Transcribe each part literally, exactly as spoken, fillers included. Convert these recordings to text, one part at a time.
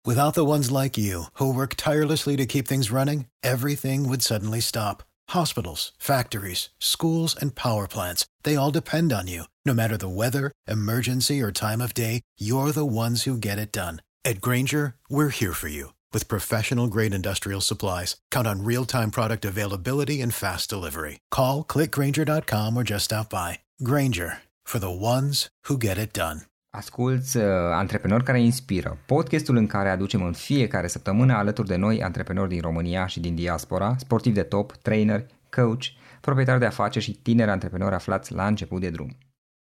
Without the ones like you, who work tirelessly to keep things running, everything would suddenly stop. Hospitals, factories, schools, and power plants, they all depend on you. No matter the weather, emergency, or time of day, you're the ones who get it done. At Grainger, we're here for you. With professional-grade industrial supplies, count on real-time product availability and fast delivery. Call, click grainger dot com, or just stop by. Grainger, for the ones who get it done. Asculți uh, Antreprenori care inspiră, podcastul în care aducem în fiecare săptămână alături de noi antreprenori din România și din diaspora, sportivi de top, trainer, coach, proprietari de afaceri și tineri antreprenori aflați la început de drum.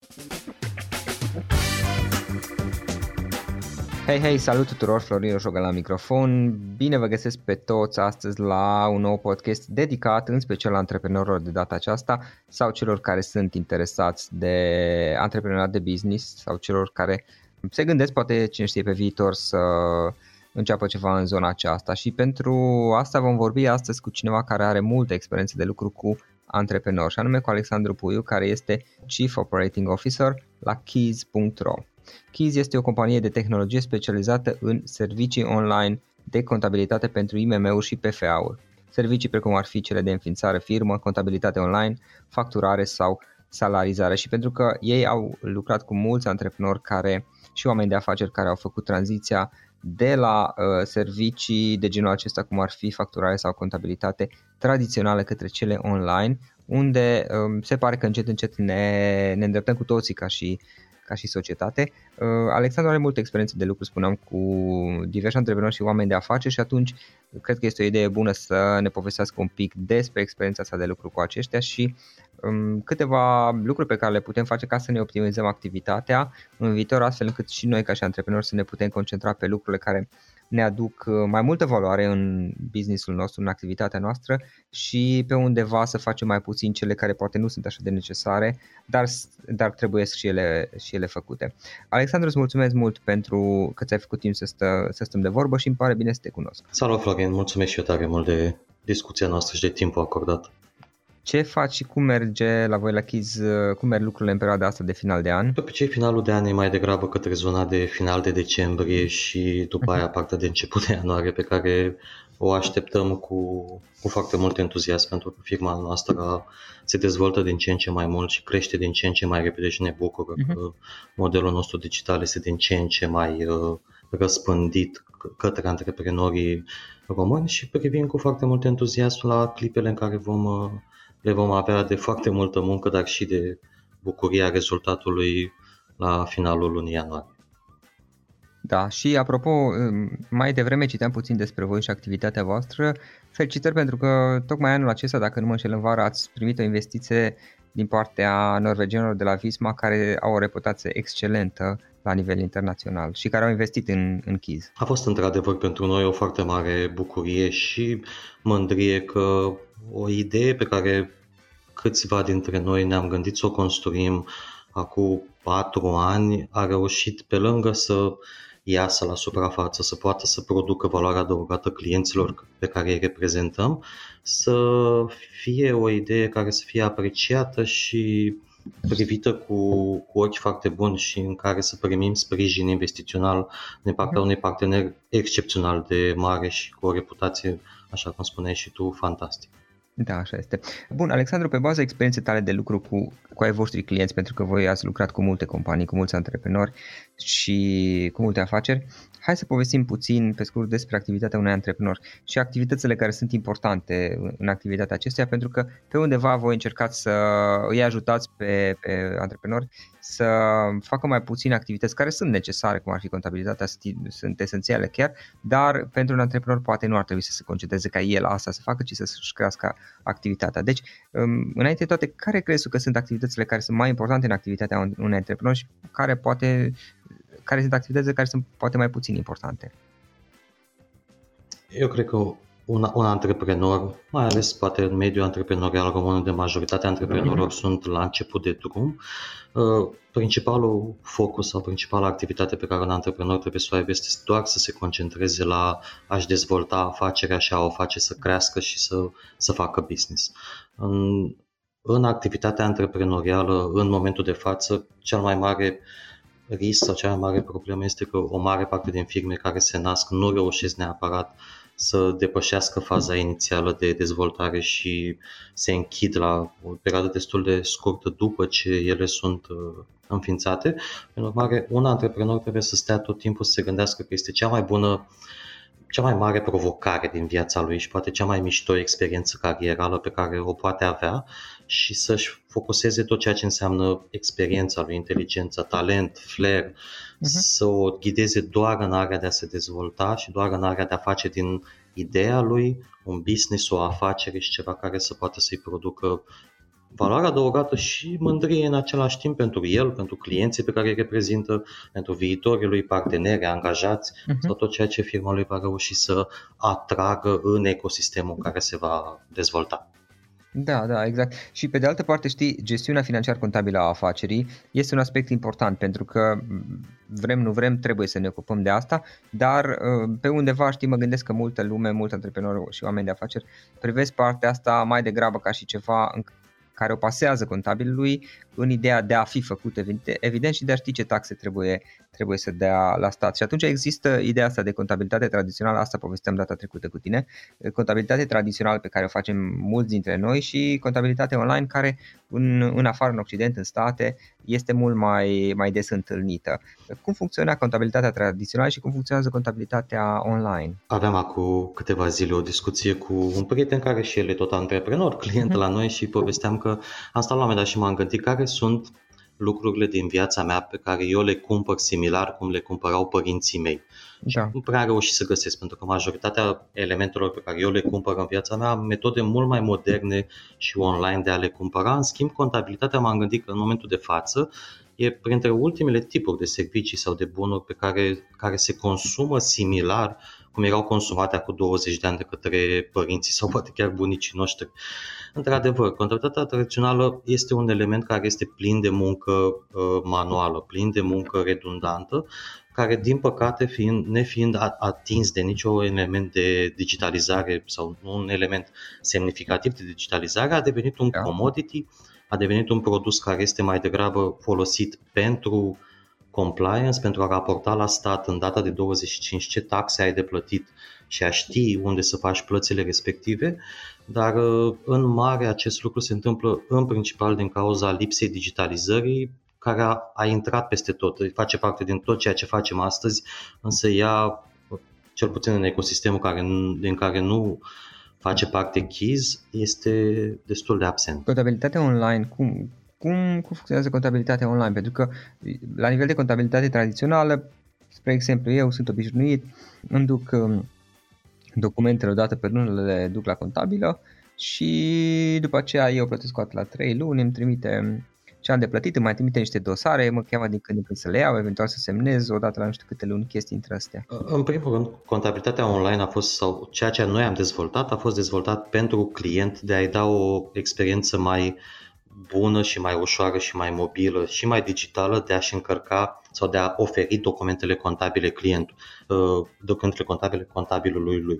Hei, hei, salut tuturor, Florin Roșogan la microfon. Bine vă găsesc pe toți astăzi la un nou podcast dedicat în special antreprenorilor de data aceasta sau celor care sunt interesați de antreprenoriat de business sau celor care se gândesc poate cine știe pe viitor să înceapă ceva în zona aceasta. Și pentru asta vom vorbi astăzi cu cineva care are multă experiență de lucru cu antreprenori, și anume cu Alexandru Puiu, care este Chief Operating Officer la keys punct ro. Keys este o companie de tehnologie specializată în servicii online de contabilitate pentru I M M-uri și P F A-uri. Servicii precum ar fi cele de înființare firmă, contabilitate online, facturare sau salarizare. Și pentru că ei au lucrat cu mulți antreprenori care, și oameni de afaceri care au făcut tranziția de la uh, servicii de genul acesta, cum ar fi facturare sau contabilitate tradiționale, către cele online, unde um, se pare că încet încet ne, ne îndreptăm cu toții ca și ca și societate. Alexandru are multă experiență de lucru, spuneam, cu diversi antreprenori și oameni de afaceri și atunci cred că este o idee bună să ne povestească un pic despre experiența sa de lucru cu aceștia și um, câteva lucruri pe care le putem face ca să ne optimizăm activitatea în viitor, astfel încât și noi ca și antreprenori să ne putem concentra pe lucrurile care ne aduc mai multă valoare în businessul nostru, în activitatea noastră și pe undeva să facem mai puțin cele care poate nu sunt așa de necesare, dar, dar trebuie și ele, și ele făcute. Alexandru, îți mulțumesc mult pentru că ți-ai făcut timp să, stă, să stăm de vorbă și îmi pare bine să te cunosc. Salut, Florin, mulțumesc și eu tare mult de discuția noastră și de timpul acordat. Ce faci și cum merge la voi la Keys, cum merg lucrurile în perioada asta de final de an? De obicei, finalul de an e mai degrabă către zona de final de decembrie și după aia partea de început de ianuarie, pe care o așteptăm cu, cu foarte mult entuziasm, pentru că firma noastră se dezvoltă din ce în ce mai mult și crește din ce în ce mai repede și ne bucură uh-huh. că modelul nostru digital este din ce în ce mai uh, răspândit către antreprenorii români și privim cu foarte mult entuziasm la clipele în care vom uh, le vom avea de foarte multă muncă, dar și de bucuria rezultatului la finalul lunii ianuarie. Da, și apropo, mai devreme citeam puțin despre voi și activitatea voastră. Felicitări pentru că tocmai anul acesta, dacă nu mă înșel, în vară ați primit o investiție din partea norvegienilor de la Visma, care au o reputație excelentă la nivel internațional și care au investit în, în Keys. A fost într-adevăr pentru noi o foarte mare bucurie și mândrie că o idee pe care câțiva dintre noi ne-am gândit să o construim acum patru ani a reușit, pe lângă să iasă la suprafață, să poată să producă valoarea adăugată clienților pe care îi reprezentăm, să fie o idee care să fie apreciată și privită cu, cu ochi foarte buni și în care să primim sprijin investițional din partea unui partener excepțional de mare și cu o reputație, așa cum spuneai și tu, fantastic. Da, așa este. Bun, Alexandru, pe baza experienței tale de lucru cu, cu ai voștri clienți, pentru că voi ați lucrat cu multe companii, cu mulți antreprenori și cu multe afaceri, hai să povestim puțin pe scurt despre activitatea unui antreprenor și activitățile care sunt importante în activitatea acestuia, pentru că pe undeva voi încercați să îi ajutați pe, pe antreprenori să facă mai puține activități care sunt necesare, cum ar fi contabilitatea, sunt esențiale chiar, dar pentru un antreprenor poate nu ar trebui să se concentreze ca el asta să facă, ci să-și crească activitatea. Deci, înainte de toate, care crezi că sunt activitățile care sunt mai importante în activitatea unui antreprenor și care, poate, care sunt activitățile care sunt poate mai puțin importante? Eu cred că un, un antreprenor, mai ales poate în mediul antreprenorial român, unde majoritatea antreprenorilor mm-hmm. sunt la început de drum, uh, principalul focus sau principala activitate pe care un antreprenor trebuie să o aibă este doar să se concentreze la a-și dezvolta afacerea și a o face să crească și să, să facă business. În, în activitatea antreprenorială, în momentul de față, cel mai mare risc sau cea mai mare problemă este că o mare parte din firme care se nasc nu reușesc neapărat să depășească faza inițială de dezvoltare și se închid la o perioadă destul de scurtă după ce ele sunt înființate. În urmare, un antreprenor trebuie să stea tot timpul să se gândească că este cea mai bună, cea mai mare provocare din viața lui și poate cea mai mișto experiență carierală pe care o poate avea și să-și focuseze tot ceea ce înseamnă experiența lui, inteligența, talent, flair, uh-huh. să o ghideze doar în area de a se dezvolta și doar în area de a face din ideea lui un business, o afacere și ceva care să poată să-i producă valoare adăugată și mândrie în același timp pentru el, pentru clienții pe care îi reprezintă, pentru viitorii lui parteneri, angajați uh-huh. sau tot ceea ce firma lui va reuși să atragă în ecosistemul care se va dezvolta. Da, da, exact. Și pe de altă parte, știi, gestiunea financiar-contabilă a afacerii este un aspect important pentru că vrem, nu vrem, trebuie să ne ocupăm de asta, dar pe undeva, știi, mă gândesc că multă lume, mulți antreprenori și oameni de afaceri privesc partea asta mai degrabă ca și ceva în care o pasează contabilului în ideea de a fi făcut evident și de a ști ce taxe trebuie, trebuie să dea la stat. Și atunci există ideea asta de contabilitate tradițională, asta povesteam data trecută cu tine, contabilitate tradițională pe care o facem mulți dintre noi și contabilitate online care în, în afară, în Occident, în state, este mult mai, mai des întâlnită. Cum funcționează contabilitatea tradițională și cum funcționează contabilitatea online? Aveam acum câteva zile o discuție cu un prieten care și el e tot antreprenor, client la noi și povesteam că am stat la un moment dat și m-am gândit care sunt lucrurile din viața mea pe care eu le cumpăr similar cum le cumpărau părinții mei. Da. Nu prea am reușit să găsesc, pentru că majoritatea elementelor pe care eu le cumpăr în viața mea am metode mult mai moderne și online de a le cumpăra. În schimb, contabilitatea m-am gândit că în momentul de față e printre ultimele tipuri de servicii sau de bunuri pe care, care se consumă similar cum erau consumate acum douăzeci de ani de către părinții sau poate chiar bunicii noștri. Într-adevăr, contabilitatea tradițională este un element care este plin de muncă uh, manuală, plin de muncă redundantă, care, din păcate, fiind, nefiind atins de niciun element de digitalizare sau un element semnificativ de digitalizare, a devenit un commodity, a devenit un produs care este mai degrabă folosit pentru compliance, pentru a raporta la stat în data de douăzeci și cinci ce taxe ai de plătit și a ști unde să faci plățile respective, dar în mare acest lucru se întâmplă în principal din cauza lipsei digitalizării, care a, a intrat peste tot, face parte din tot ceea ce facem astăzi, însă ea, cel puțin în ecosistemul care, din care nu face parte Keys, este destul de absent. Contabilitatea online, cum, cum, cum funcționează contabilitatea online? Pentru că la nivel de contabilitate tradițională, spre exemplu, eu sunt obișnuit, îmi duc documentele odată pe lună, le duc la contabilă și după aceea eu plătesc o dată la trei luni, îmi trimite ce am de plătit, îmi mai trimite niște dosare, mă cheamă din când în când să le iau, eventual să semnez odată la nu știu câte luni, chestii între astea. În primul rând, contabilitatea online a fost, sau ceea ce noi am dezvoltat, a fost dezvoltat pentru client de a-i da o experiență mai bună și mai ușoară și mai mobilă și mai digitală de a-și încărca sau de a oferi documentele contabile clientul, documentele contabile contabilului lui.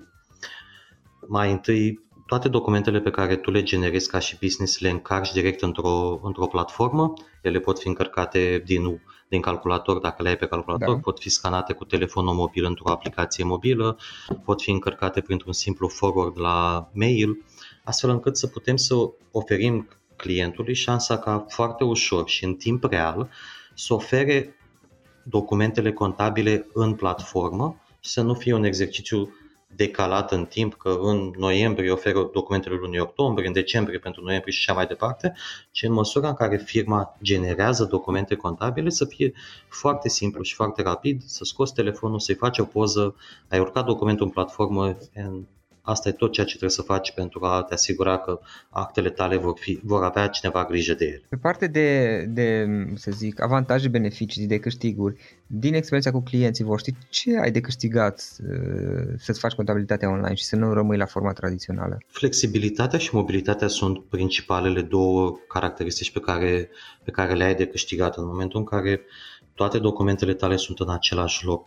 Mai întâi, toate documentele pe care tu le generezi ca și business le încarci direct într-o, într-o platformă. Ele pot fi încărcate din, din calculator, dacă le ai pe calculator, da. Pot fi scanate cu telefonul mobil într-o aplicație mobilă, pot fi încărcate printr-un simplu forward la mail, astfel încât să putem să oferim clientului șansa ca foarte ușor și în timp real să ofere documentele contabile în platformă și să nu fie un exercițiu decalat în timp, că în noiembrie oferă documentele lunii octombrie, în decembrie pentru noiembrie și așa mai departe, ci în măsura în care firma generează documente contabile să fie foarte simplu și foarte rapid, să scoți telefonul, să-i faci o poză, ai urcat documentul în platformă, asta e tot ceea ce trebuie să faci pentru a te asigura că actele tale vor, fi, vor avea cineva grijă de ele. Pe parte de, de, să zic, avantaje, beneficii, de câștiguri, din experiența cu clienții voștri, ce ai de câștigat să-ți faci contabilitatea online și să nu rămâi la forma tradițională? Flexibilitatea și mobilitatea sunt principalele două caracteristici pe care, pe care le ai de câștigat în momentul în care toate documentele tale sunt în același loc,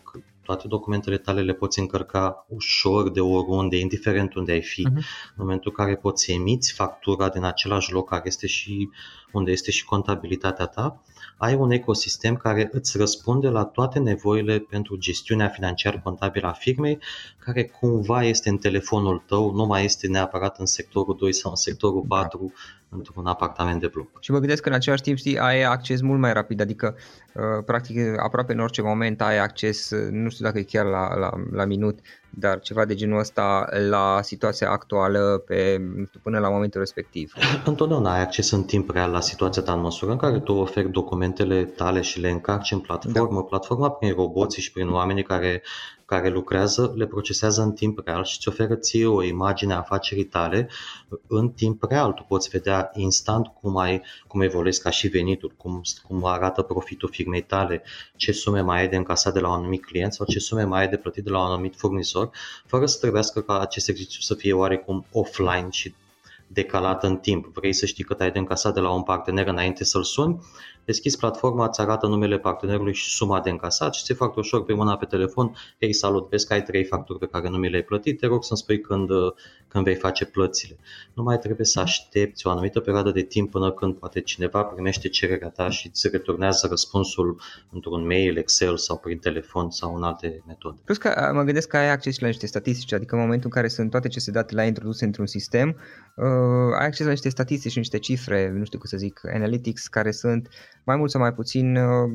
toate documentele tale le poți încărca ușor de oriunde, indiferent unde ai fi. Uh-huh. În momentul în care poți emiți factura din același loc care este și unde este și contabilitatea ta, ai un ecosistem care îți răspunde la toate nevoile pentru gestiunea financiar-contabilă a firmei, care cumva este în telefonul tău, nu mai este neapărat în sectorul doi sau în sectorul patru, într-un apartament de bloc. Și mă gândesc că în același timp, știi, ai acces mult mai rapid, adică practic aproape în orice moment ai acces, nu știu dacă e chiar la, la, la minut, dar ceva de genul ăsta la situația actuală pe, nu știu, până la momentul respectiv. Întotdeauna ai acces în timp real la situația ta în măsură în care tu oferi documentele tale și le încarci în platformă. Da. Platforma prin roboții și prin oamenii care, care lucrează le procesează în timp real și îți oferă ție o imagine a afacerii tale în timp real. Tu poți vedea instant cum, ai, cum evoluezi ca și venituri, cum, cum arată profitul firmei tale, ce sume mai ai de încasat de la un anumit client sau ce sume mai ai de plătit de la un anumit furnizor, fără să trebuiască ca acest exercițiu să fie oarecum offline și decalat în timp. Vrei să știi cât ai de încasat de la un partener înainte să-l suni? Deschizi platforma, îți arată numele partenerului și suma de încasat și ți-e foarte ușor pe mâna pe telefon: hei, salut, vezi că ai trei facturi pe care nu mi le-ai plătit, te rog să-mi spui când, când vei face plățile. Nu mai trebuie să aștepți o anumită perioadă de timp până când poate cineva primește cererea ta și îți returnează răspunsul într-un mail, Excel sau prin telefon sau în alte metode. Plus că mă gândesc că ai acces la niște statistici, adică în momentul în care sunt toate aceste datele introduse într-un sistem, uh, ai acces la niște statistici și niște cifre, nu știu cum să zic, analytics, care sunt mai mult sau mai puțin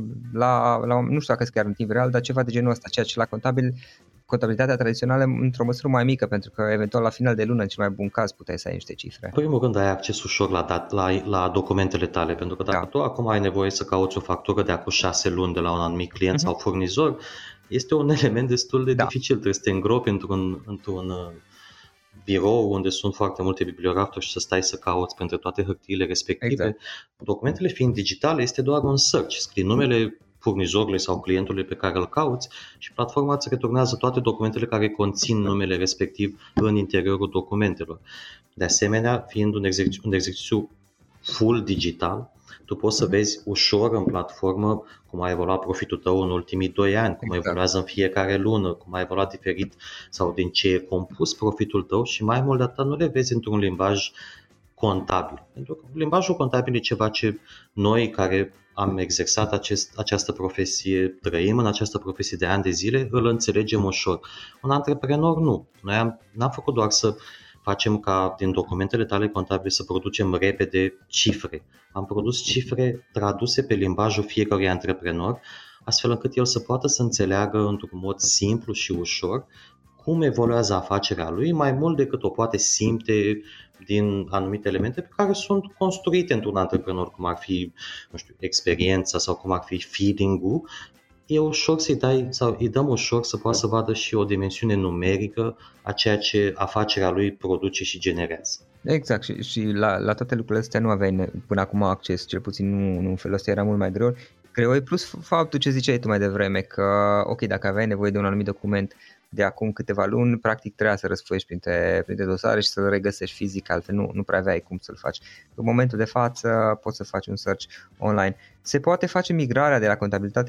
la, la nu știu dacă sunt chiar în timp real, dar ceva de genul ăsta, ceea ce la contabil, contabilitatea tradițională într-o măsură mai mică, pentru că eventual la final de lună, în cel mai bun caz, puteai să ai niște cifre. În primul rând ai acces ușor la, dat, la, la documentele tale, pentru că dacă da. tu acum ai nevoie să cauți o factură de acum șase luni de la un anumit client uh-huh. sau furnizor, este un element destul de da. dificil, trebuie să te îngropi într-un, într-un birou unde sunt foarte multe bibliografuri și să stai să cauți printre toate hârtiile respective. Exact. Documentele fiind digitale, este doar un search, scrii numele furnizorului sau clientului pe care îl cauți și platforma îți returnează toate documentele care conțin numele respectiv în interiorul documentelor. De asemenea, fiind un exercițiu, un exercițiu full digital, tu poți să vezi ușor în platformă cum a evoluat profitul tău în ultimii doi ani, cum exact. evoluează în fiecare lună, cum a evoluat diferit sau din ce e compus profitul tău și mai mult de atât nu le vezi într-un limbaj contabil. Pentru că limbajul contabil e ceva ce noi care am exersat acest, această profesie, trăim în această profesie de ani de zile, îl înțelegem ușor. Un antreprenor nu. Noi am, n-am făcut doar să facem ca din documentele tale contabile să producem repede cifre. Am produs cifre traduse pe limbajul fiecărui antreprenor, astfel încât el să poată să înțeleagă într-un mod simplu și ușor cum evoluează afacerea lui, mai mult decât o poate simte din anumite elemente pe care sunt construite într-un antreprenor, cum ar fi, nu știu, experiența sau cum ar fi feeling-ul. E ușor să-i dai sau îi dăm ușor să poată să vadă și o dimensiune numerică a ceea ce afacerea lui produce și generează. Exact, și, și la, la toate lucrurile astea nu aveai până acum acces, cel puțin nu, nu în felul ăsta, era mult mai greu. Greu, plus faptul ce ziceai tu mai devreme, că ok, dacă aveai nevoie de un anumit document de acum câteva luni, practic trebuia să răsfoiești printre, printre dosare și să-l regăsești fizic, altfel nu, nu prea aveai cum să-l faci. În momentul de față poți să faci un search online. Se poate face migrarea de la contabilitate,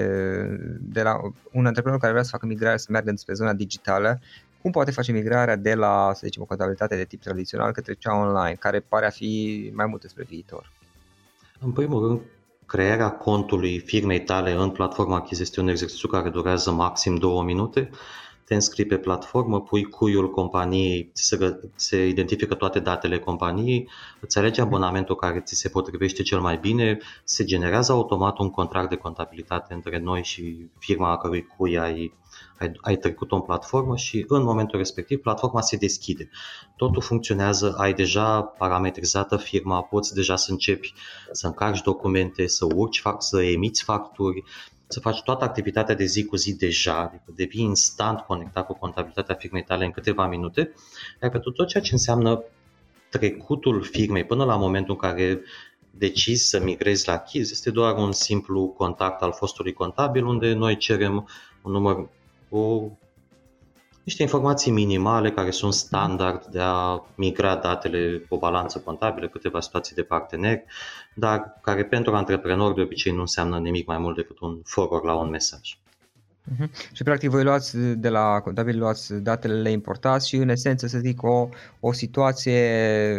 de la un antreprenor care vrea să facă migrarea, să meargă spre zona digitală, cum poate face migrarea de la, să zicem, o contabilitate de tip tradițional către cea online, care pare a fi mai mult despre viitor? În primul rând, crearea contului firmei tale în platforma achiziție este un exercițiu care durează maxim două minute. Te înscrii pe platformă, pui cuiul companiei, se, se identifică toate datele companiei, îți alegi abonamentul care ți se potrivește cel mai bine, se generează automat un contract de contabilitate între noi și firma a cărui cui ai, ai, ai trecut-o în platformă și în momentul respectiv platforma se deschide. Totul funcționează, ai deja parametrizată firma, poți deja să începi să încarci documente, să urci, să emiți facturi, să faci toată activitatea de zi cu zi deja, adică devii instant conectat cu contabilitatea firmei tale în câteva minute, iar pentru tot ceea ce înseamnă trecutul firmei până la momentul în care decizi să migrezi la achiz, este doar un simplu contact al fostului contabil unde noi cerem un număr, o, niște informații minimale care sunt standard de a migra datele pe o balanță contabilă, câteva situații de parteneri, dar care pentru antreprenori de obicei nu înseamnă nimic mai mult decât un forward la un mesaj. Uh-huh. Și practic voi luați de la contabil, luați datele, le importați și în esență să zic o, o situație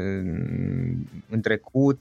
în trecut,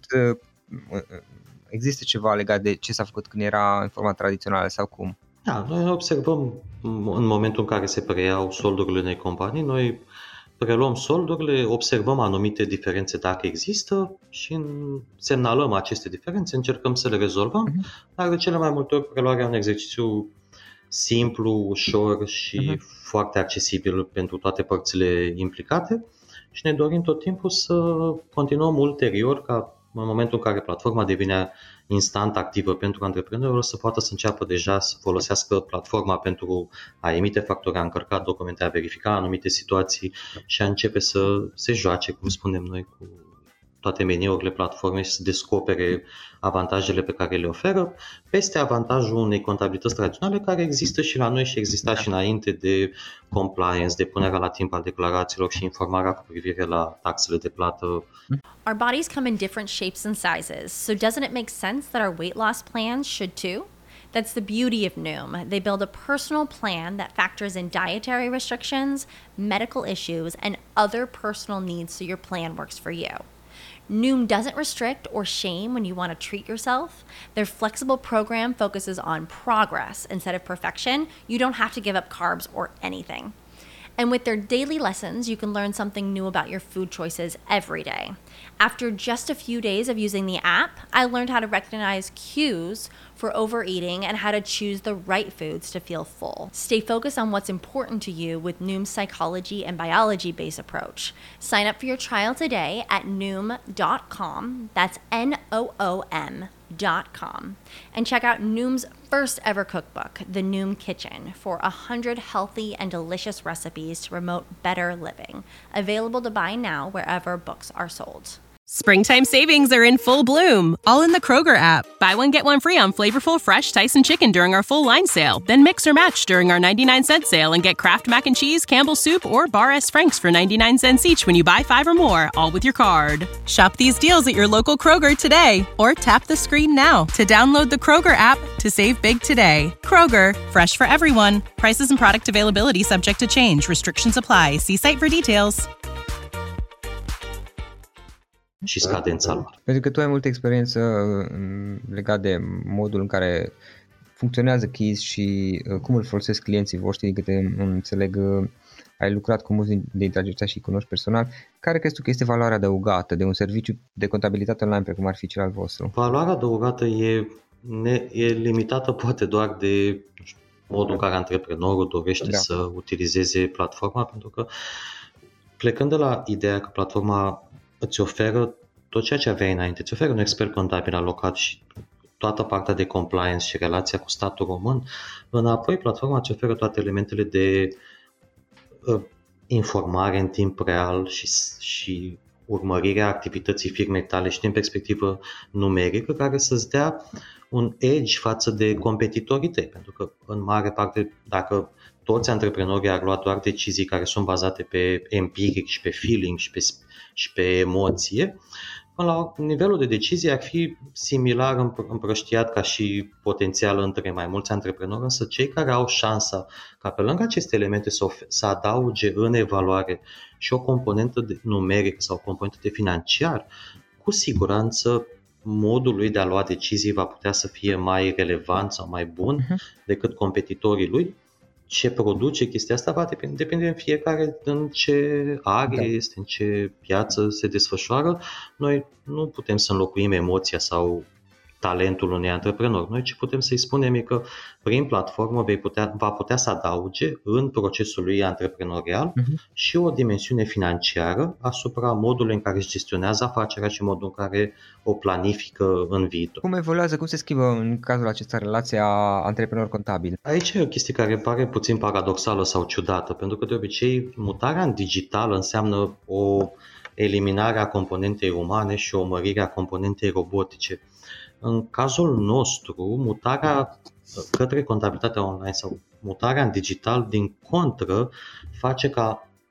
există ceva legat de ce s-a făcut când era în forma tradițională sau cum? Da, noi observăm în momentul în care se preiau soldurile unei companii, noi preluăm soldurile, observăm anumite diferențe dacă există și semnalăm aceste diferențe, încercăm să le rezolvăm, uh-huh. dar de cele mai multe ori preluarea e un exercițiu simplu, ușor și uh-huh. foarte accesibil pentru toate părțile implicate și ne dorim tot timpul să continuăm ulterior ca în momentul în care platforma devine instant activă pentru antreprenori, să poată să înceapă deja să folosească platforma pentru a emite facturi, a încărca documente, a verifica anumite situații și a începe să se joace, cum spunem noi, cu toate meniurile platformei și să descopere avantajele pe care le oferă, peste avantajul unei contabilități tradiționale care există și la noi și exista și înainte de compliance, de punerea la timp al declarațiilor și informarea cu privire la taxele de plată. Our bodies come in different shapes and sizes, so doesn't it make sense that our weight loss plans should too? That's the beauty of Noom. They build a personal plan that factors in dietary restrictions, medical issues, and other personal needs so your plan works for you. Noom doesn't restrict or shame when you want to treat yourself. Their flexible program focuses on progress instead of perfection. You don't have to give up carbs or anything. And with their daily lessons, you can learn something new about your food choices every day. After just a few days of using the app, I learned how to recognize cues for overeating and how to choose the right foods to feel full. Stay focused on what's important to you with Noom's psychology and biology-based approach. Sign up for your trial today at noom dot com. That's N O O M dot com. And check out Noom's first ever cookbook, The Noom Kitchen, for one hundred healthy and delicious recipes to promote better living. Available to buy now wherever books are sold. Springtime savings are in full bloom, all in the Kroger app. Buy one, get one free on flavorful fresh Tyson chicken during our full line sale. Then mix or match during our ninety-nine cent sale and get Kraft Mac and Cheese, Campbell's Soup, or Bar S. Frank's for ninety-nine cents each when you buy five or more, all with your card. Shop these deals at your local Kroger today or tap the screen now to download the Kroger app to save big today. Kroger, fresh for everyone. Prices and product availability subject to change. Restrictions apply. See site for details. Și scadența lor. Pentru că tu ai multă experiență legat de modul în care funcționează Keys și cum îl folosesc clienții voștri, din câte înțeleg, ai lucrat cu mulți dintre aceștia și cunoști personal. Care crezi tu că este valoarea adăugată de un serviciu de contabilitate online precum ar fi cel al vostru? Valoarea adăugată e, ne, e limitată poate doar de modul în care antreprenorul dorește da. să utilizeze platforma, pentru că plecând de la ideea că platforma îți oferă tot ceea ce aveai înainte, îți oferă un expert contabil alocat și toată partea de compliance și relația cu statul român, înapoi platforma îți oferă toate elementele de uh, informare în timp real și, și urmărirea activității firmei tale și din perspectivă numerică, care să-ți dea un edge față de competitorii tăi, pentru că în mare parte, dacă toți antreprenorii ar lua doar decizii care sunt bazate pe empiric și pe feeling și pe, și pe emoție, până la nivelul de decizie ar fi similar împrăștiat ca și potențial între mai mulți antreprenori, însă cei care au șansa ca pe lângă aceste elemente să, of- să adauge în evaluare și o componentă de numerică sau o componentă de financiar, cu siguranță modul lui de a lua decizii va putea să fie mai relevant sau mai bun uh-huh. decât competitorii lui. Ce produce chestia asta va depinde, depinde în fiecare în ce are, da. este, în ce piață se desfășoară. Noi nu putem să înlocuim emoția sau talentul unui antreprenor. Noi ce putem să-i spunem e că prin platformă vei putea, va putea să adauge în procesul lui antreprenorial uh-huh. și o dimensiune financiară asupra modului în care își gestionează afacerea și modul în care o planifică în viitor. Cum evoluează, cum se schimbă în cazul acesta relația antreprenor-contabil? Aici e o chestie care pare puțin paradoxală sau ciudată, pentru că de obicei mutarea în digital înseamnă o eliminare a componentei umane și o mărire a componentei robotice. În cazul nostru, mutarea către contabilitatea online sau mutarea în digital, din contră, face ca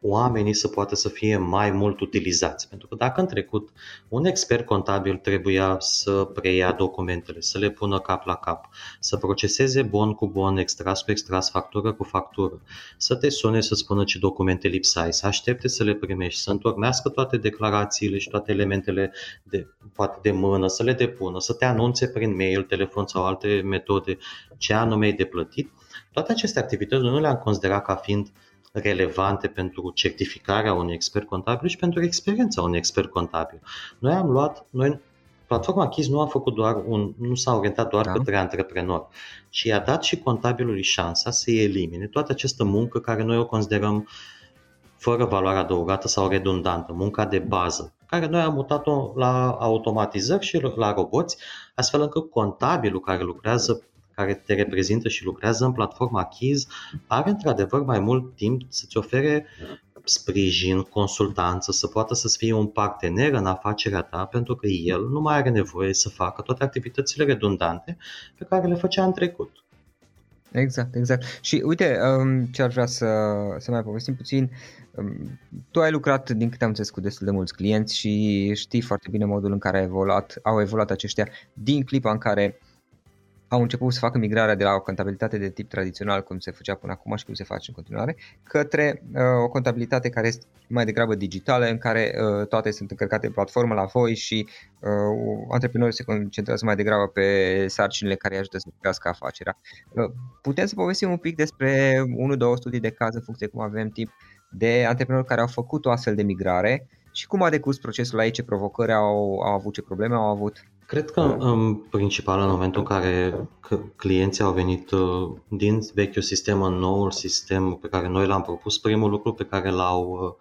oamenii să poată să fie mai mult utilizați. Pentru că dacă în trecut un expert contabil trebuia să preia documentele, să le pună cap la cap, să proceseze bon cu bon, extras cu extras, factură cu factură, să te sune să spună ce documente lipsai, să aștepte să le primești, să întocmească toate declarațiile și toate elementele de, poate de mână, să le depună, să te anunțe prin mail, telefon sau alte metode ce anume ai de plătit, toate aceste activități nu le-am considerat ca fiind relevante pentru certificarea unui expert contabil și pentru experiența unui expert contabil. Noi am luat, noi, platforma Keys nu a făcut doar un, nu s-a orientat doar da. către antreprenori, ci i-a dat și contabilului șansa să elimine toată această muncă care noi o considerăm fără valoare adăugată sau redundantă, munca de bază, care noi am mutat-o la automatizări și la roboți, astfel încât contabilul care lucrează care te reprezintă și lucrează în platforma Keys, are într-adevăr mai mult timp să-ți ofere sprijin, consultanță, să poată să fie un partener în afacerea ta, pentru că el nu mai are nevoie să facă toate activitățile redundante pe care le făcea în trecut. Exact, exact. Și uite, ce aș vrea să, să mai povestim puțin, tu ai lucrat, din câte am înțeles, cu destul de mulți clienți și știi foarte bine modul în care au evoluat, au evoluat aceștia din clipa în care au început să facă migrarea de la o contabilitate de tip tradițional, cum se făcea până acum și cum se face în continuare, către uh, o contabilitate care este mai degrabă digitală, în care uh, toate sunt încărcate în platformă la voi și uh, antreprenorii se concentrează mai degrabă pe sarcinile care îi ajută să crească afacerea. Uh, putem să povestim un pic despre unu două studii de caz în funcție cum avem timp de antreprenori care au făcut o astfel de migrare și cum a decurs procesul aici, ce provocări au, au avut, ce probleme au avut? Cred că în principal în momentul în care clienții au venit din vechiul sistem în noul sistem pe care noi l-am propus, primul lucru pe care l-au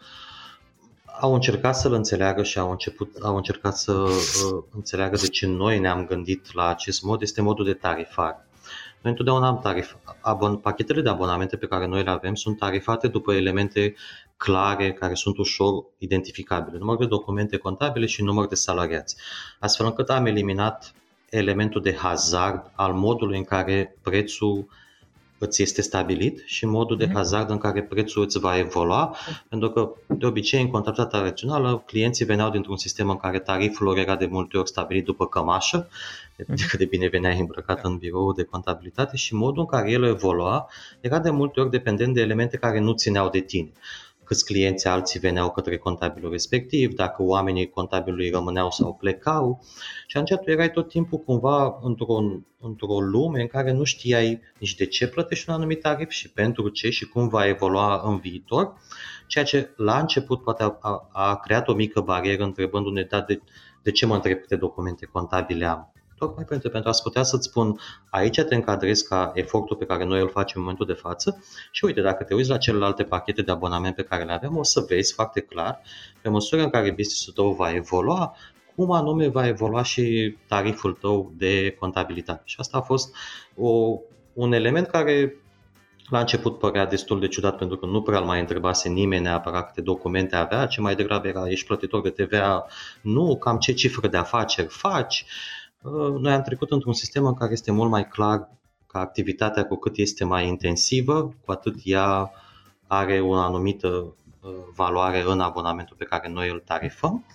au încercat să-l înțeleagă și au, început, au încercat să înțeleagă de ce noi ne-am gândit la acest mod, este modul de tarifare. Noi întotdeauna am tarif, abon, pachetele de abonamente pe care noi le avem sunt tarifate după elemente clare, care sunt ușor identificabile, număr de documente contabile și număr de salariați, astfel încât am eliminat elementul de hazard al modului în care prețul îți este stabilit și modul de hazard în care prețul îți va evolua, pentru că de obicei în contabilitatea tradițională clienții veneau dintr-un sistem în care tariful lor era de multe ori stabilit după cămașă, depinde cât de bine venea îmbrăcat în birou de contabilitate, și modul în care el evolua era de multe ori dependent de elemente care nu țineau de tine. Câți clienți alții veneau către contabilul respectiv, dacă oamenii contabilului rămâneau sau plecau, și atunci tu erai tot timpul cumva într-o, într-o lume în care nu știai nici de ce plătești un anumit tarif și pentru ce și cum va evolua în viitor, ceea ce la început poate a, a, a creat o mică barieră întrebându-ne da, de, de ce mă întreb câte documente contabile am. Tocmai pentru, pentru a putea să-ți spun, aici te încadrezi ca efortul pe care noi îl facem în momentul de față și uite, dacă te uiți la celelalte pachete de abonament pe care le avem, o să vezi foarte clar, pe măsură în care business-ul tău va evolua, cum anume va evolua și tariful tău de contabilitate. Și asta a fost o, un element care la început părea destul de ciudat, pentru că nu prea îl mai întrebase nimeni neapărat câte documente avea, ce mai degrabă era, ești plătitor de T V A? Nu, cam ce cifră de afaceri faci? Noi am trecut într-un sistem în care este mult mai clar că activitatea, cu cât este mai intensivă, cu atât ea are o anumită valoare în abonamentul pe care noi îl tarifăm,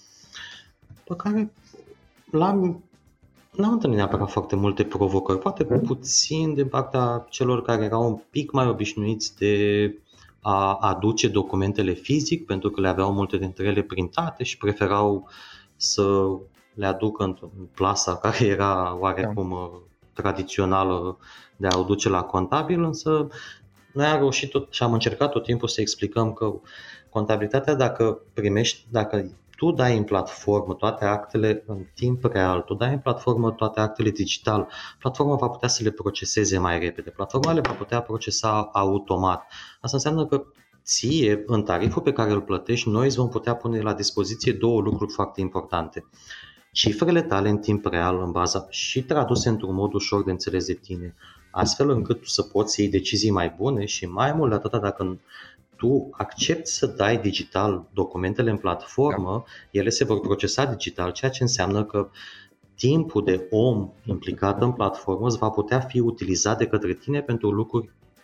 pe care l-am, n-am întâlnit neapărat foarte multe provocări, poate puțin din partea celor care erau un pic mai obișnuiți de a aduce documentele fizic, pentru că le aveau multe dintre ele printate și preferau să le aduc în plasa care era oarecum da. tradițională de a o duce la contabil, însă noi am reușit tot și am încercat tot timpul să explicăm că contabilitatea, dacă primești, dacă tu dai în platformă toate actele în timp real, tu dai în platformă toate actele digital, platforma va putea să le proceseze mai repede, platforma le va putea procesa automat. Asta înseamnă că ție, în tariful pe care îl plătești, noi îți vom putea pune la dispoziție două lucruri foarte importante. Cifrele tale în timp real, în baza și traduse într-un mod ușor de înțeles de tine, astfel încât tu să poți să iei decizii mai bune și mai mult de atât, dacă tu accepti să dai digital documentele în platformă, da. ele se vor procesa digital, ceea ce înseamnă că timpul de om implicat în platformă îți va putea fi utilizat de către tine pentru lucruri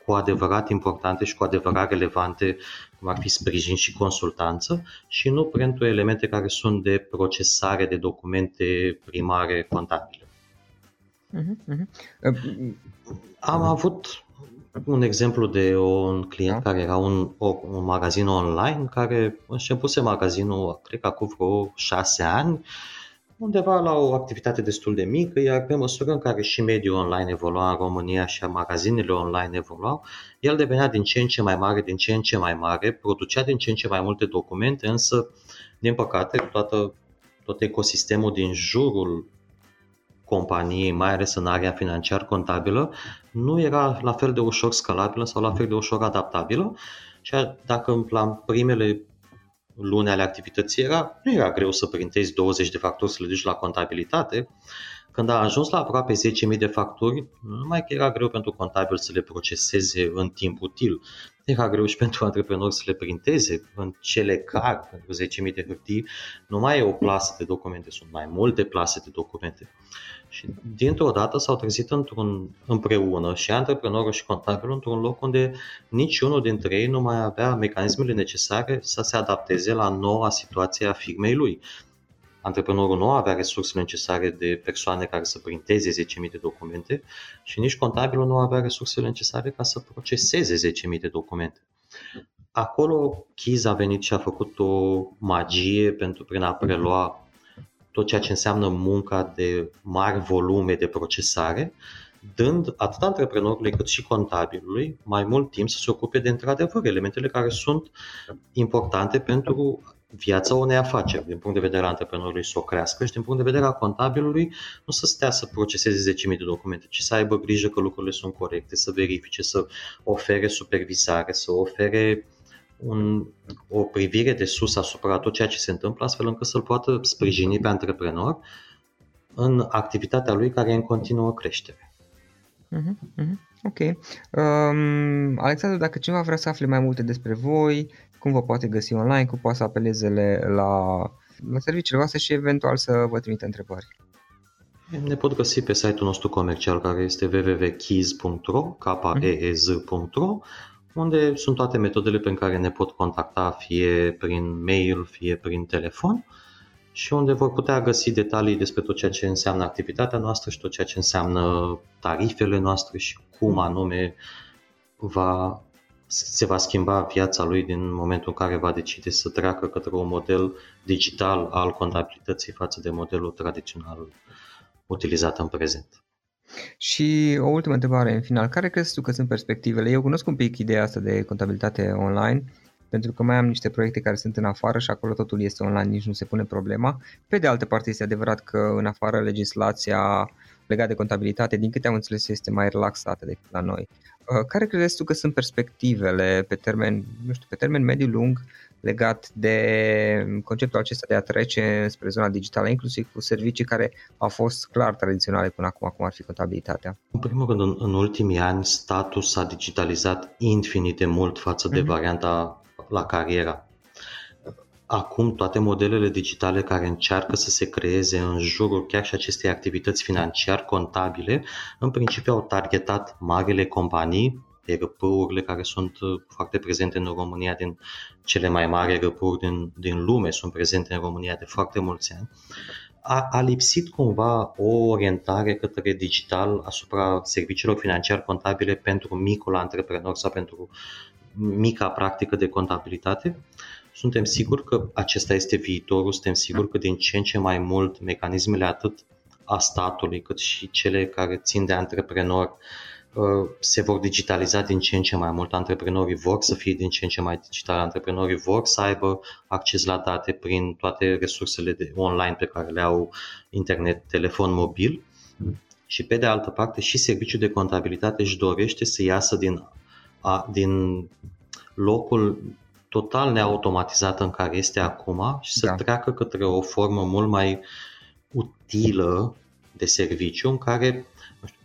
cu adevărat importante și cu adevărat relevante, cum ar fi sprijin și consultanță, și nu pentru elemente care sunt de procesare de documente primare contabile. Uh-huh, uh-huh. Am avut un exemplu de un client care era un, un magazin online care începuse magazinul, cred că acum vreo șase ani, undeva la o activitate destul de mică, iar pe măsură în care și mediul online evolua în România și magazinele online evoluau, el devenea din ce în ce mai mare, din ce în ce mai mare, producea din ce în ce mai multe documente, însă, din păcate, toată, tot ecosistemul din jurul companiei, mai ales în area financiar-contabilă, nu era la fel de ușor scalabilă sau la fel de ușor adaptabilă. Și dacă la primele luni ale activității era, nu era greu să printezi douăzeci de facturi, să le duci la contabilitate, când a ajuns la aproape zece mii de facturi, nu numai că era greu pentru contabil să le proceseze în timp util, era greu și pentru antreprenori să le printeze în cele car pentru zece mii de hârtii. Nu mai e o plasă de documente, sunt mai multe plase de documente. Și dintr-o dată s-au trezit într-un, împreună și antreprenorul și contabilul într-un loc unde niciunul dintre ei nu mai avea mecanismele necesare să se adapteze la noua situație a firmei lui. Antreprenorul nu avea resursele necesare de persoane care să printeze zece mii de documente și nici contabilul nu avea resursele necesare ca să proceseze zece mii de documente. Acolo Keys a venit și a făcut o magie pentru prin a prelua tot ceea ce înseamnă munca de mari volume de procesare, dând atât antreprenorului cât și contabilului mai mult timp să se ocupe de într-adevăr elementele care sunt importante pentru viața unei afaceri, din punct de vedere al antreprenorului să o crească și din punct de vedere al contabilului nu să stea să proceseze zece mii de documente, ci să aibă grijă că lucrurile sunt corecte, să verifice, să ofere supervizare, să ofere un, o privire de sus asupra tot ceea ce se întâmplă, astfel încât să-l poată sprijini pe antreprenor în activitatea lui care e în continuă creștere. Uh-huh, uh-huh. Ok. Um, Alexandru, dacă cineva vrea să afle mai multe despre voi, cum vă poate găsi online, cum poate să apeleze la, la serviciile voastre și eventual să vă trimite întrebări? Ne pot găsi pe site-ul nostru comercial care este w w w punct keys punct r o, k e e z punct r o, unde sunt toate metodele pe care ne pot contacta, fie prin mail, fie prin telefon, și unde vor putea găsi detalii despre tot ceea ce înseamnă activitatea noastră și tot ceea ce înseamnă tarifele noastre și cum anume va, se va schimba viața lui din momentul în care va decide să treacă către un model digital al contabilității față de modelul tradițional utilizat în prezent. Și o ultimă întrebare în final. Care crezi tu că sunt perspectivele? Eu cunosc un pic ideea asta de contabilitate online, pentru că mai am niște proiecte care sunt în afară și acolo totul este online, nici nu se pune problema. Pe de altă parte este adevărat că în afară legislația legată de contabilitate, din câte am înțeles, este mai relaxată decât la noi. Care crezi tu că sunt perspectivele pe termen, nu știu, pe termen mediu-lung legat de conceptul acesta de a trece spre zona digitală, inclusiv cu servicii care au fost clar tradiționale până acum, cum ar fi contabilitatea? În primul rând, în, în ultimii ani, statul s-a digitalizat infinit de mult față de mm-hmm. varianta la carieră. Acum toate modelele digitale care încearcă să se creeze în jurul chiar și acestei activități financiar-contabile, în principiu au targetat marile companii, E R P-urile care sunt foarte prezente în România, din cele mai mari E R P-uri din, din lume sunt prezente în România de foarte mulți ani. A, a lipsit cumva o orientare către digital asupra serviciilor financiar-contabile pentru micul antreprenor sau pentru mica practică de contabilitate. Suntem siguri că acesta este viitorul, suntem siguri că din ce în ce mai mult mecanismele atât a statului cât și cele care țin de antreprenori se vor digitaliza din ce în ce mai mult. Antreprenorii vor să fie din ce în ce mai digitali, antreprenorii vor să aibă acces la date prin toate resursele de online pe care le au, internet, telefon mobil, și pe de altă parte și serviciul de contabilitate își dorește să iasă din, a, din locul total neautomatizat în care este acum și să da. treacă către o formă mult mai utilă de serviciu în care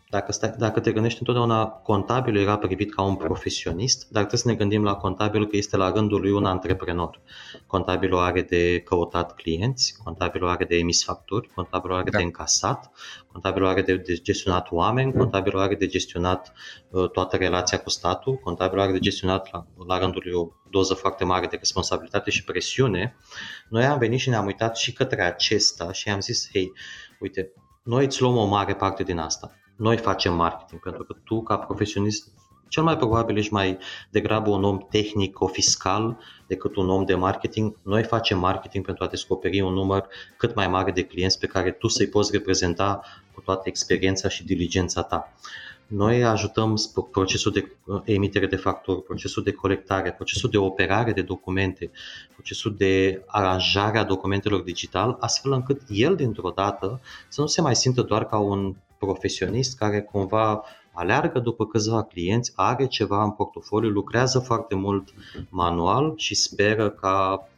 dacă, stai, dacă te gândești întotdeauna, contabilul era privit ca un profesionist, dar trebuie să ne gândim la contabil că este la rândul lui un antreprenor. Contabilul are de căutat clienți, contabilul are de emis facturi, contabilul are da. de încasat, contabilul are de, de gestionat oameni, contabilul are de gestionat uh, toată relația cu statul, contabilul are de gestionat la, la rândul lui o doză foarte mare de responsabilitate și presiune. Noi am venit și ne-am uitat și către acesta și am zis, hei, uite, noi îți luăm o mare parte din asta. Noi facem marketing, pentru că tu, ca profesionist, cel mai probabil ești mai degrabă un om tehnico-fiscal decât un om de marketing. Noi facem marketing pentru a descoperi un număr cât mai mare de clienți pe care tu să-i poți reprezenta cu toată experiența și diligența ta. Noi ajutăm procesul de emitere de facturi, procesul de colectare, procesul de operare de documente, procesul de aranjare a documentelor digital, astfel încât el, dintr-o dată, să nu se mai simtă doar ca un profesionist care cumva aleargă după câțiva clienți, are ceva în portofoliu, lucrează foarte mult manual și speră ca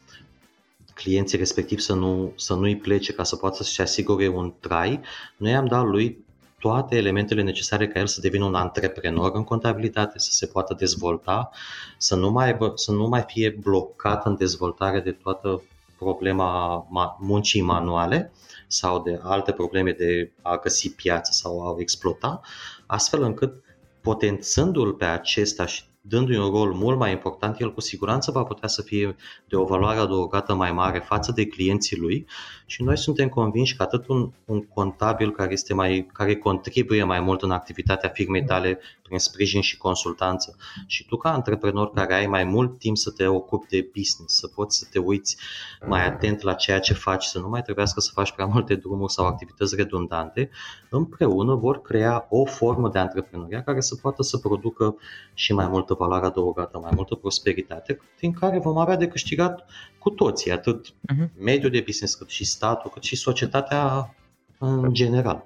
clienții respectivi să, nu, să nu-i plece ca să poată să-și asigure un trai. Noi am dat lui toate elementele necesare ca el să devină un antreprenor în contabilitate, să se poată dezvolta, să nu mai, să nu mai fie blocat în dezvoltare de toată problema muncii manuale sau de alte probleme de a găsi piață sau a exploata, astfel încât potențându-l pe acesta și dându-i un rol mult mai important, el cu siguranță va putea să fie de o valoare adăugată mai mare față de clienții lui și noi suntem convinși că atât un, un contabil care, este mai, care contribuie mai mult în activitatea firmei tale prin sprijin și consultanță și tu ca antreprenor care ai mai mult timp să te ocupi de business, să poți să te uiți mai atent la ceea ce faci, să nu mai trebuiască să faci prea multe drumuri sau activități redundante, împreună vor crea o formă de antreprenoria care să poată să producă și mai multă valoare adăugată, mai multă prosperitate, din care vom avea de câștigat cu toții, atât uh-huh. mediul de business, cât și statul, cât și societatea în general.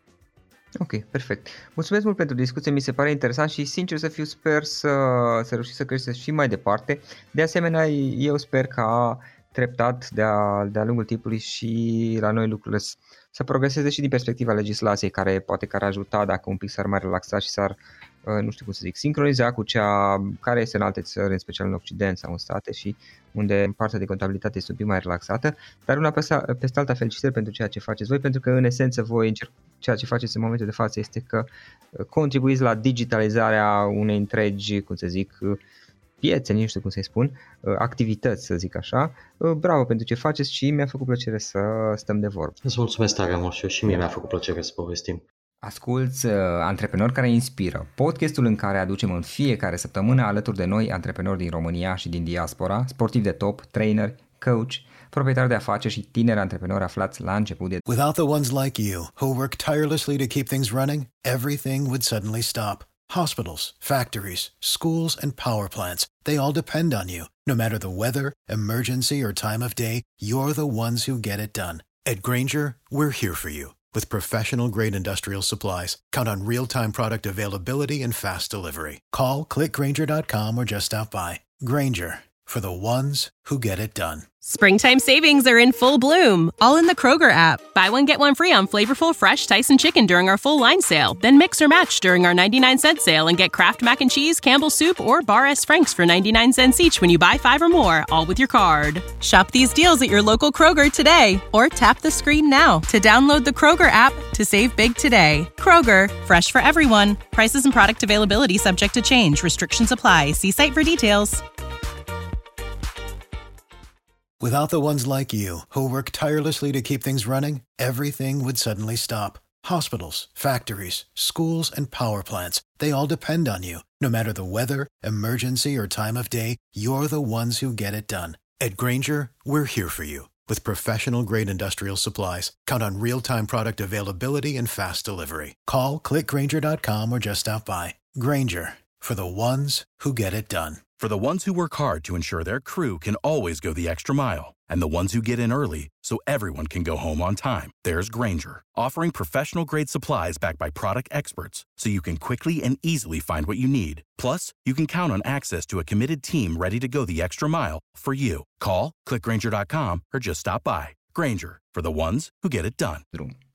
Ok, perfect. Mulțumesc mult pentru discuție, mi se pare interesant și sincer să fiu sper să, să reușiți să creșteți și mai departe. De asemenea, eu sper ca treptat de-a, de-a lungul timpului și la noi lucrurile să, să progreseze și din perspectiva legislației, care poate că ar ajuta dacă un pic s-ar mai relaxa și s-ar, nu știu cum să zic, sincroniza cu cea care este în alte țări, în special în Occident sau în state și unde partea de contabilitate este un pic mai relaxată, dar una peste, peste alta felicitări pentru ceea ce faceți voi, pentru că în esență voi încerc, ceea ce faceți în momentul de față este că contribuiți la digitalizarea unei întregi, cum să zic, piețe, nu știu cum să-i spun, activități, să zic așa. Bravo pentru ce faceți și mi-a făcut plăcere să stăm de vorbă. Îți mulțumesc tare mult și eu și mie mi-a făcut plăcere să povestim. Asculți uh, Antreprenori care inspiră, podcastul în care aducem în fiecare săptămână alături de noi antreprenori din România și din diaspora, sportivi de top, trainer, coach, proprietari de afaceri și tineri antreprenori aflați la început de... Without the ones like you, who work tirelessly to keep things running, everything would suddenly stop. Hospitals, factories, schools, and power plants, they all depend on you. No matter the weather, emergency, or time of day, you're the ones who get it done. At Grainger, we're here for you. With professional-grade industrial supplies, count on real-time product availability and fast delivery. Call, click grainger dot com, or just stop by. Grainger, for the ones who get it done. Springtime savings are in full bloom, all in the Kroger app. Buy one, get one free on flavorful, fresh Tyson chicken during our full line sale. Then mix or match during our ninety-nine cent sale and get Kraft Mac and Cheese, Campbell's Soup, or Bar S. Franks for ninety-nine cents each when you buy five or more, all with your card. Shop these deals at your local Kroger today, or tap the screen now to download the Kroger app to save big today. Kroger, fresh for everyone. Prices and product availability subject to change. Restrictions apply. See site for details. Without the ones like you, who work tirelessly to keep things running, everything would suddenly stop. Hospitals, factories, schools, and power plants, they all depend on you. No matter the weather, emergency, or time of day, you're the ones who get it done. At Grainger, we're here for you. With professional-grade industrial supplies, count on real-time product availability and fast delivery. Call, click grainger dot com, or just stop by. Grainger, for the ones who get it done. For the ones who work hard to ensure their crew can always go the extra mile, and the ones who get in early so everyone can go home on time, there's Grainger, offering professional-grade supplies backed by product experts so you can quickly and easily find what you need. Plus, you can count on access to a committed team ready to go the extra mile for you. Call, click grainger dot com, or just stop by. Grainger, for the ones who get it done.